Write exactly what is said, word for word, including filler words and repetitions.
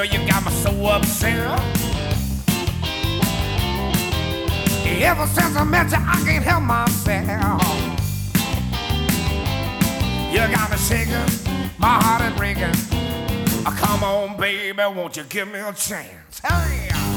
Girl, you got me so upset. Ever since I met you, I can't help myself. You got me shaking, my heart is breaking. Oh, come on, baby, won't you give me a chance? Hey!